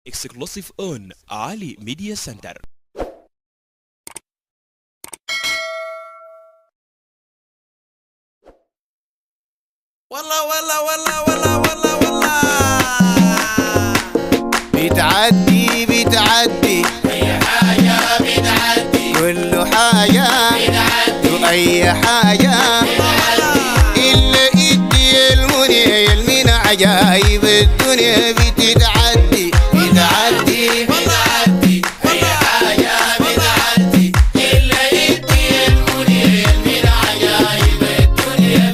Exclusive on Ali Media Center. والله بتعدي أي حاجة بتعدي كل حاجة بتعدي وأي حاجة إلا إدي المنى المنى عجايب الدنيا بتتعدي بتعدي أي حاجة بتعدي إلا إدي المنى من عجائب الدنيا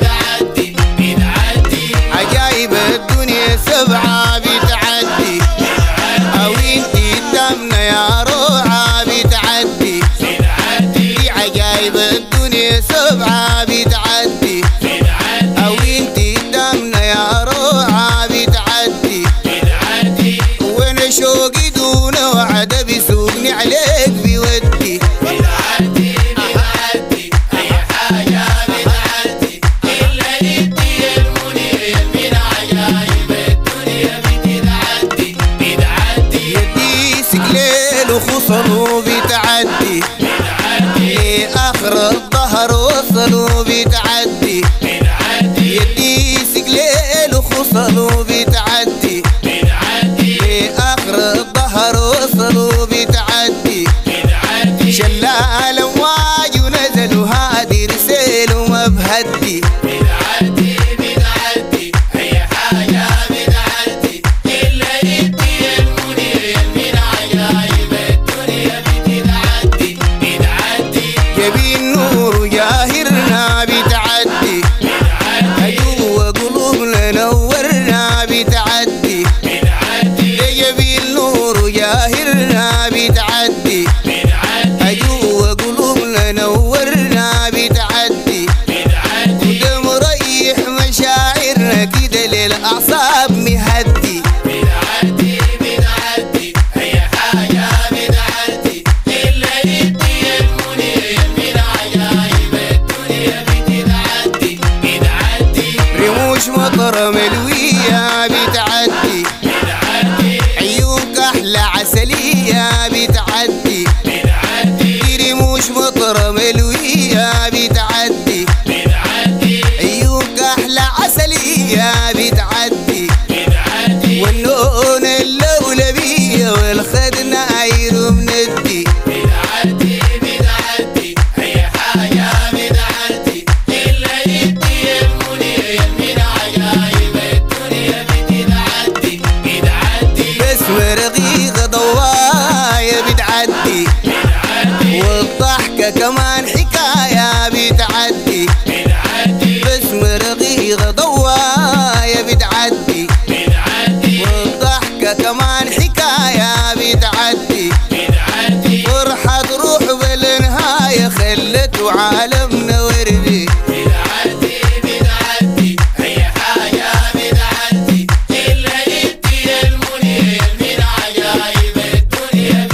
بتعدي عجايب الدنيا سبعة بتعدي أو انتي قدامنا يا روعة بتعدي عجايب الدنيا سبعة بتعدي أو انتي قدامنا يا روعة بتعدي وانا شوقي دون وعد بيسوقني عليك بيودي بتعدي أي حاجة بتعدي إلا إدي المنى من عجائب الدنيا بتعدي يدي سقليل وخصلوا بتعدي لآخر الظهر وصلوا بتعدي يدي سقليل وخصلوا بتعدي لآخر الظهر وصلوا بتعدي شلال امواج ونزلوا هادي رسيل وما بهدي بتعدي أي حاجة بتعدي إلا إدي المنى من عجائب الدنيا بتعدي جبين نور جاهرنا بتعدي جوا قلوبنا نورنا بتعدي جبين نور جاهرنا بتعدي جوا قلوبنا نورنا بتعدي وده مريح مشاعرنا كده للأعصاب مهدي بتعدي أي حاجة بتعدي إلا إدي المنى من عجائب الدنيا بتعدي رموش مطر ملوية بتعدي عيون كحلة عسلية بتعدي رموش مطر ملوية بتعدي عيون كحلة عسلية بتعدي واللون اللولبية والخد ناير مندي بتعدي أي حاجة بتعدي إلا إدي المنى من عجائب الدنيا بتعدي باسم رقيقة ضوايا بتعدي والضحكة كمان حكاية بتعدي باسم رقيقة ضوايا بتعدي والضحكة كمان حكاية بتعدي فرحة تروح بالنهاية خلته عالمنا وردي بتعدي أي حاجة بتعدي إلا إدي المنى من عجائب الدنيا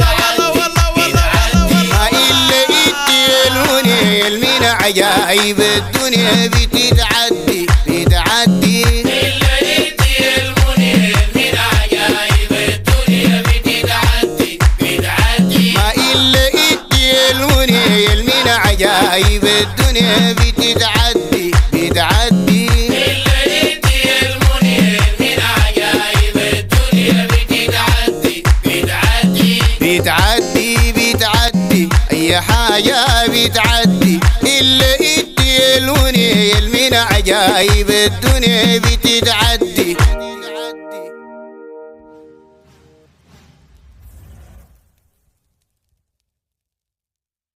ما إلا إدي المنى المنى عجايب الدنيا بتتعدي إلا إدي المنى من عجائب الدنيا بتعدي ما إلا إدي المنى المنى عجايب الدنيا بتتعدي إلا إدي المنى من عجائب الدنيا بتعدي أي حاجة بتعدي إلا إدي المنى المنى عجايب الدنيا بتتعدي